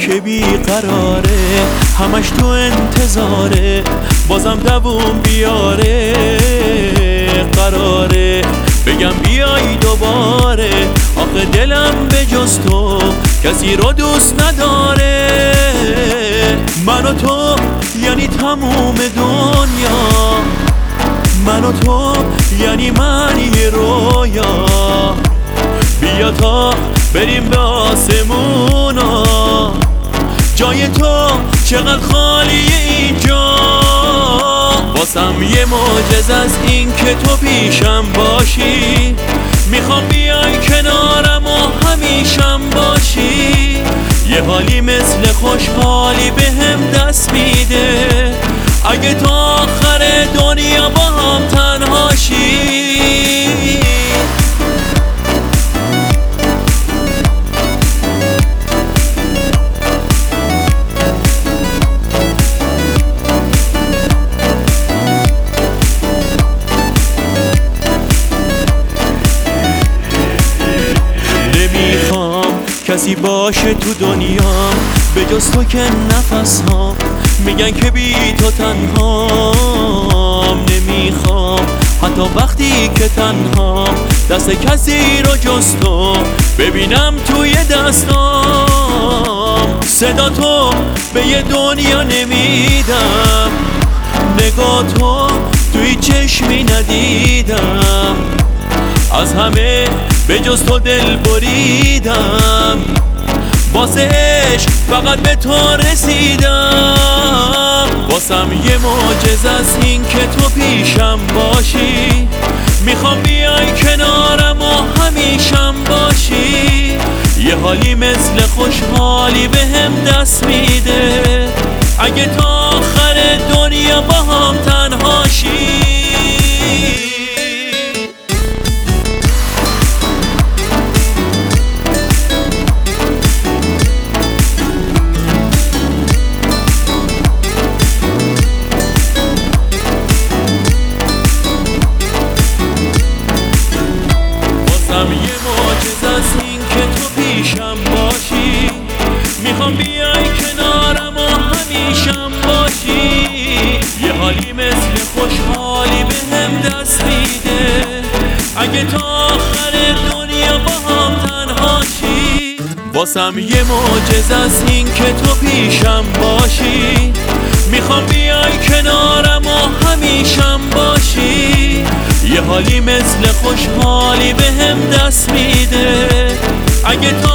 که بیقراره، همش تو انتظاره، بازم دووم بیاره. قراره بگم بیای دوباره، آخه دلم به جز تو کسی رو دوست نداره. من و تو یعنی تموم دنیا، من و تو یعنی معنی رویا. بیا تا بریم به آسمونا، جای تو چقدر خالیه اینجا. واسم یه معجزه از این که تو پیشم باشی، میخوام بیای کنارم و همیشم باشی. یه حالی مثل خوشحالی به هم دست میده، اگه تا آخر دنیا با هم تنهاشی. کسی باشه تو دنیا به جز تو که نفس ها میگن که بی تو تنهام. نمیخوام حتی وقتی که تنهام دست کسی رو جز تو ببینم توی دستام. صدا تو به یه دنیا نمیدم، نگاه تو توی چشمی ندیدم. از همه به جز تو دل بریدم، واسه عشق فقط به تو رسیدم. واسم یه معجزه از این که تو پیشم باشی، میخوام بیای کنارم و همیشم باشی. یه حالی مثل خوشحالی به هم دست میده، اگه تا آخر دنیا با هم تنهاشی. یه معجزه از این که تو پیشم باشی، میخوام بیای کنارم و همیشم باشی. یه حالی مثل خوشحالی به هم دست میده، اگه تا آخر دنیا با هم تنهاشی. واسم یه معجزه از این که تو پیشم باشی، میخوام بیای کنارم و همیشم باشی. یه حالی مثل خوشحالی به هم دست میده، اگه تو